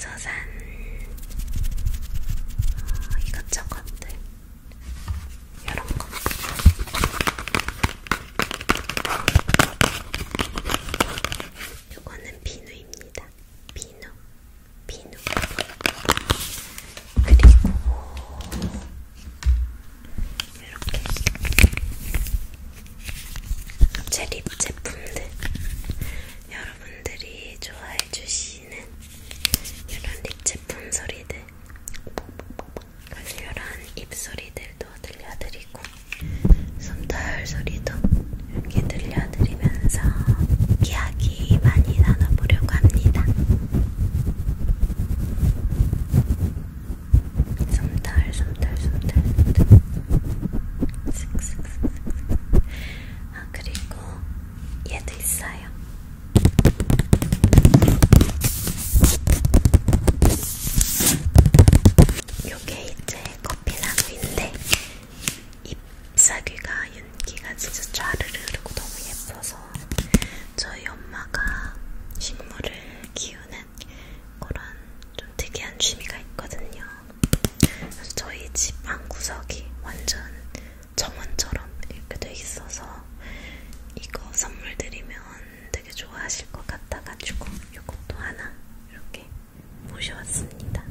거기서 산 이것저것들 이런 거. 요거는 비누입니다. 비누. 그리고 이렇게 제 립 제품들, 여러분들이 좋아해주시는 이런 립 제품 소리들, 그래서 이런 입소리들도 들려드리고 솜털 소리도 이렇게 들려드리면서 이야기 많이 나눠보려고 합니다. 솜털 그리고 얘도 있어요. 요게 이제 커피나무인데 잎사귀가 윤기가 진짜 쫘르르 흐르고 너무 예뻐서 저희 엄마가 식물을 키우는 그런 좀 특이한 취미가 있거든요. 그래서 저희 집 안구석이 완전 정원처럼 이렇게 돼 있어서 이거 선물 드리면 되게 좋아하실 것 같아가지고 이것도 하나 이렇게 모셔왔습니다.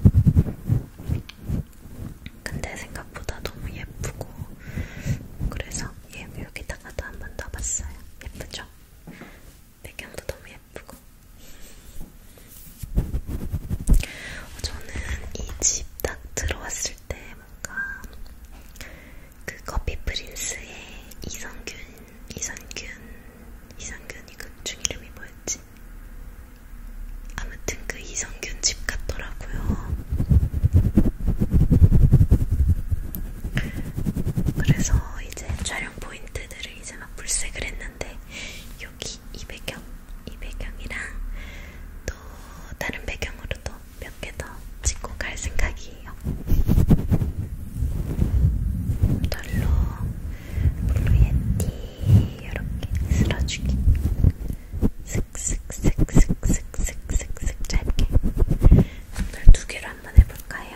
근데 생각보다 너무 예쁘고 그래서 여기다가도 한번 넣어봤어요. 예쁘죠? 배경도 너무 예쁘고. 저는 이 집 딱 들어왔을 때 뭔가 그 커피 프린스의 이성균이 그 중 이름이 뭐였지? 아무튼 그 이성균 집 같더라고요. 그래서 이제 촬영 포인트들을 이제 막 물색을 했는데 여기 이 배경이랑 또 다른 배경으로도 몇 개 더 찍고 갈 생각이에요. 별로 블루예티 이렇게 쓸어주기 슥슥슥슥슥슥슥슥 짧게 별 2개로 한번 해볼까요?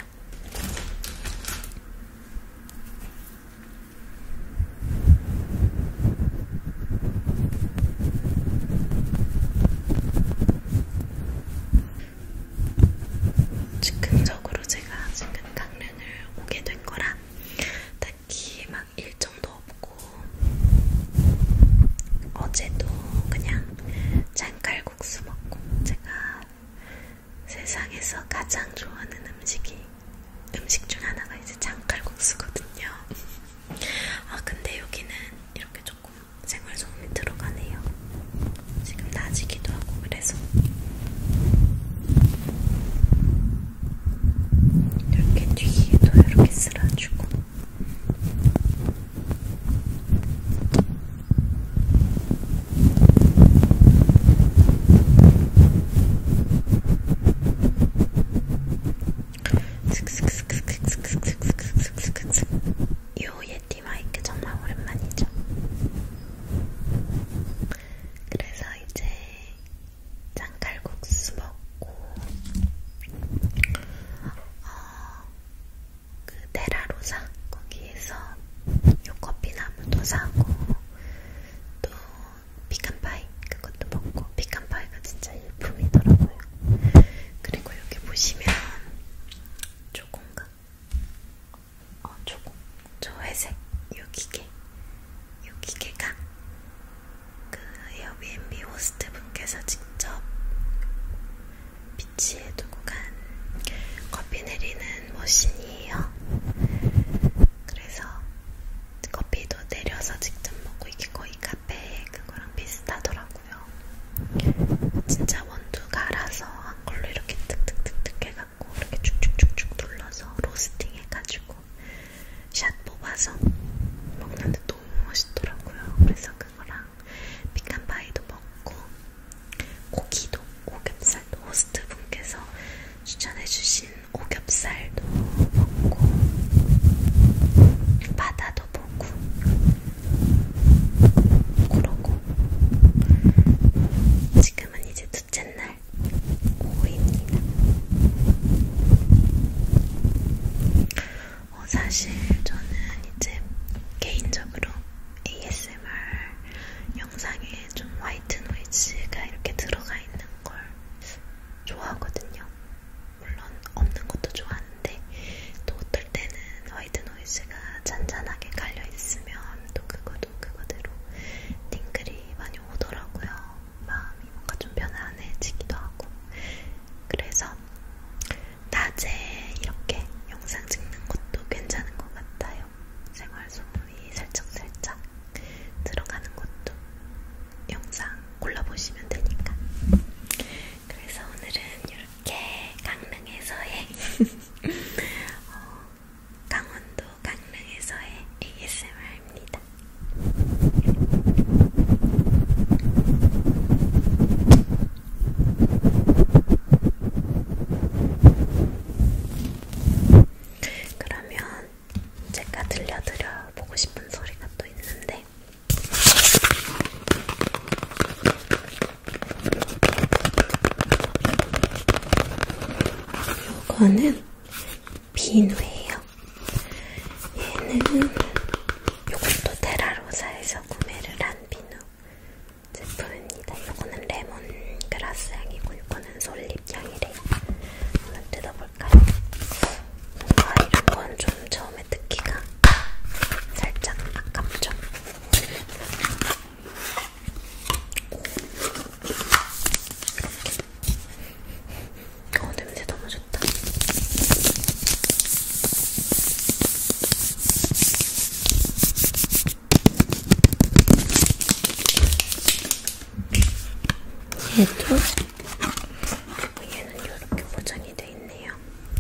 즉흥적으로 제가 지금 강릉을 오게 된 거라 딱히 막 일정도 없고 어제도 그냥 장칼국수 먹고, 제가 세상에서 가장 좋아하는 음식 중 하나가 이제 장칼국수거든요. 근데 여기는 이렇게 조금 생활소음이 들어가네요. 지금 낮이기도 하고 그래서 이렇게 뒤에도 이렇게 쓸어주고 요 예티 마이크 정말 오랜만이죠. 그래서 이제 장칼국수 먹고 그 데라로사 거기에서 요 커피나무도 사고 또 피칸파이 그것도 먹고, 피칸파이가 진짜 일품이더라고요. 그리고 여기 보시면 초공각 저 회색 요 기계가 그 에어비앤비 호스트 분께서 직접 비치해 두고 간 커피 내리는 머신이에요. 그래서 커피도 내려서 직접 먹고, 이게 거의 카페 그거랑 비슷하더라고요. 진짜 원두 갈아서 한 걸로 이렇게 득득득득 해갖고 이렇게 쭉쭉쭉쭉 눌러서 로스팅 해가지고 샷 뽑아서 먹는데 너무 맛있더라고요. 그래서 그거랑 피칸파이도 먹고 고기도, 오겹살도 호스트 분께서 추천해주신 오겹살도 먹고 바다도 보고 그러고 지금은 이제 둘째 날 오후입니다. 강원도 강릉에서의 ASMR입니다. 그러면 제가 들려드려 보고 싶은 소리가 또 있는데, 요거는 비누예요. 얘는 요것도 테라로사에서 구매를 한 비누 제품입니다. 요거는 레몬그라스 향이고 요거는 솔잎 향이래요. 한번 뜯어볼까요? 뭔가 이런 건 좀 처음에 뜯기가 살짝 아깝죠? 냄새 너무 좋다. 얘는 이렇게 포장이 돼 있네요.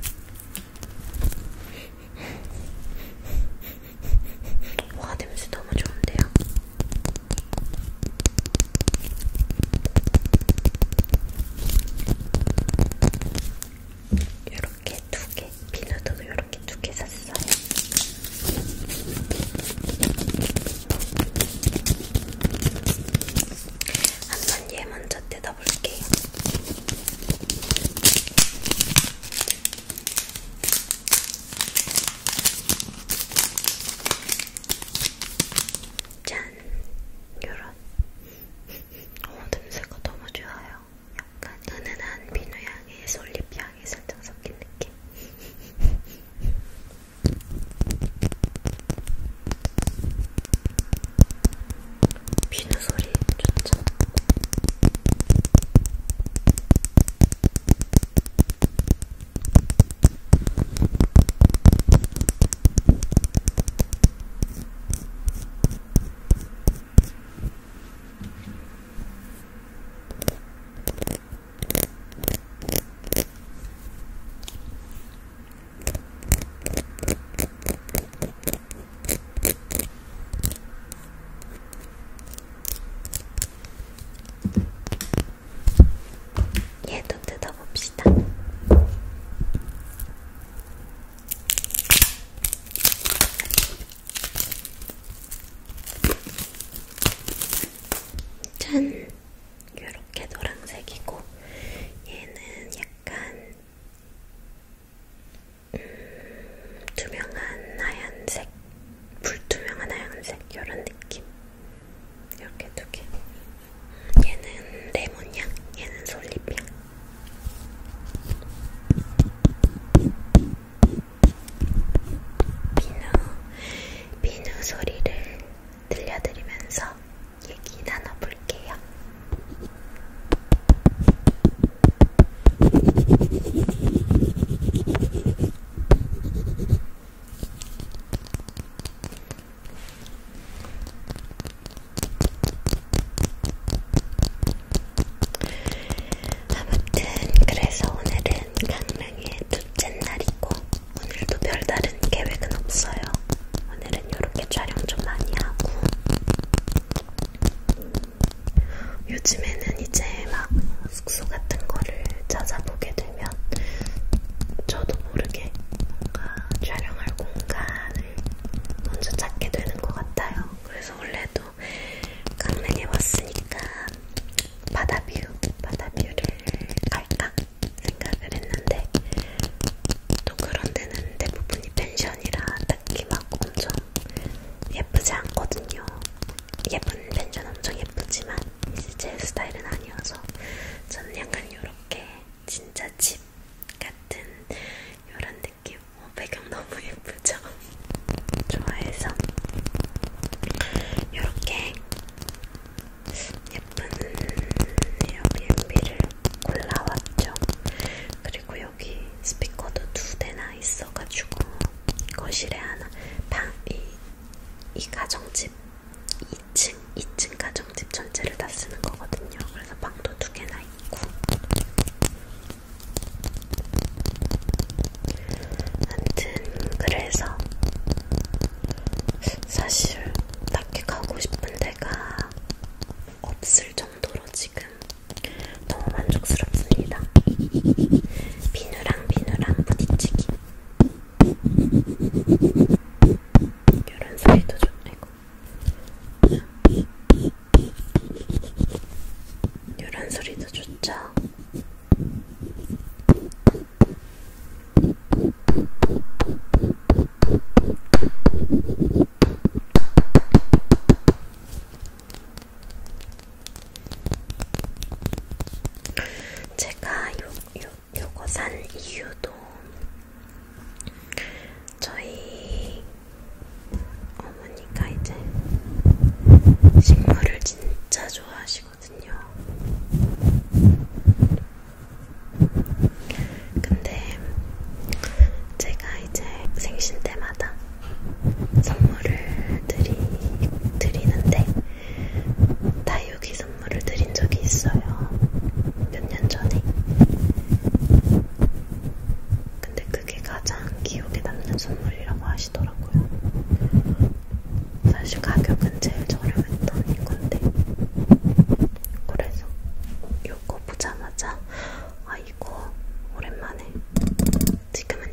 와, 냄새 너무 좋은데요? 이렇게 두 개, 비누도 이렇게 두 개 샀어요. 한번 얘 먼저 뜯어볼게요. 짠! 요런. 냄새가 너무 좋아요. 약간 은은한 비누향에 솔잎향이 살짝 섞인 느낌. 비누 소리 좋죠? 얘도 뜯어봅시다. 짠! 요렇게 노란색이고 얘는 약간 투명한 하얀색, 불투명한 하얀색 요런 느낌. 이렇게 두 개. 얘는 레몬향, 얘는 솔잎향. 비누 소리를 들려드리면서 얘기 나눠볼게요. 아무튼 그래서 오늘은 강릉의 둘째 날이고 오늘도 별다른 계획은 없어요. 오늘은 이렇게 촬영 좀 많이 하고, 요즘에는 이제 막 숙소 같은 거를 찾아보게 되면 저도 모르게 뭔가 촬영할 공간을 먼저 찾게 되는 것 같아요. 그래서 원래도 강릉에 왔으니까 바다뷰를 갈까 생각을 했는데, 또 그런 데는 대부분이 펜션이라 딱히 막 엄청 예쁘지 않거든요. 예쁜 펜션 엄청 예쁘지만 이제 제 스타일은 아니어서 저는 약간 요렇게 진짜 집 같은 요런 느낌. 배경 너무 예쁘죠? 좋아해서 요렇게 예쁜 에어비앤비를 골라왔죠. 그리고 여기 스피커도 2대나 있어가지고 거실에 하나, 이 가정집 2층 가정집 전체를 다 쓰는 거거든요. 그래서 방도 2개나 있고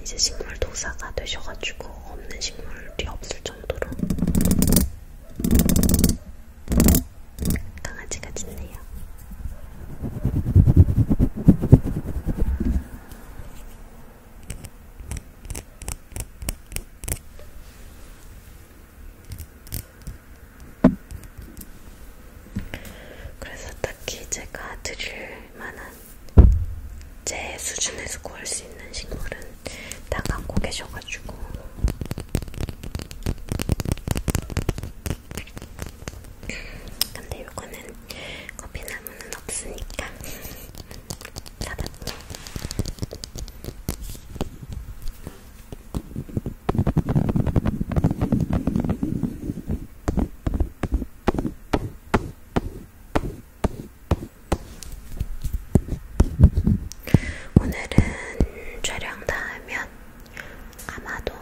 이제 식물 도사가 되셔가지고 없는 식물이 없을 정도로 강아지가 짖네요. 그래서 딱히 제가 드릴 만한 제 수준에서 구할 수 있는 식물은 다 갖고 계셔가지고 근데 요거는 커피나무는 없으니까 사봤네. 오늘은 촬영 다 하면 아마도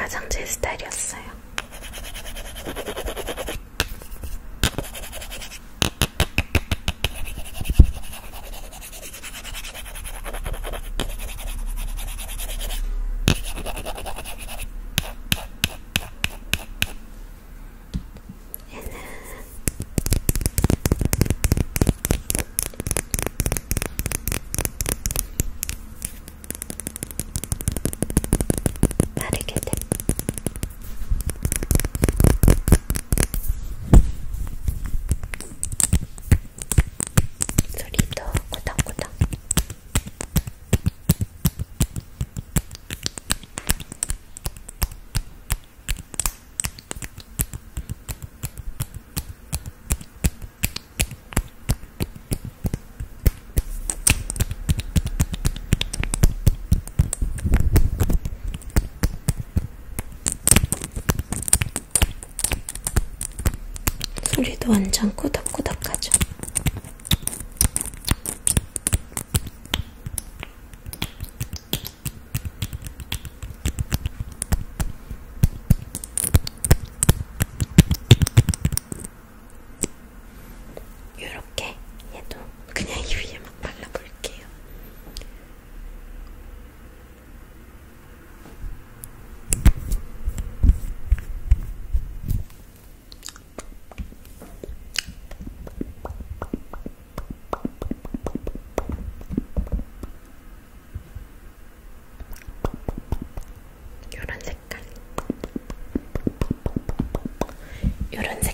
가장 제 스타일이었어요. 빠르게 돼. 소리도 꾸덕꾸덕. 소리도 완전 꾸덕꾸덕하죠. 요렇게 얘도 그냥 이 위에 막 발라볼게요. 요런 색깔. 요런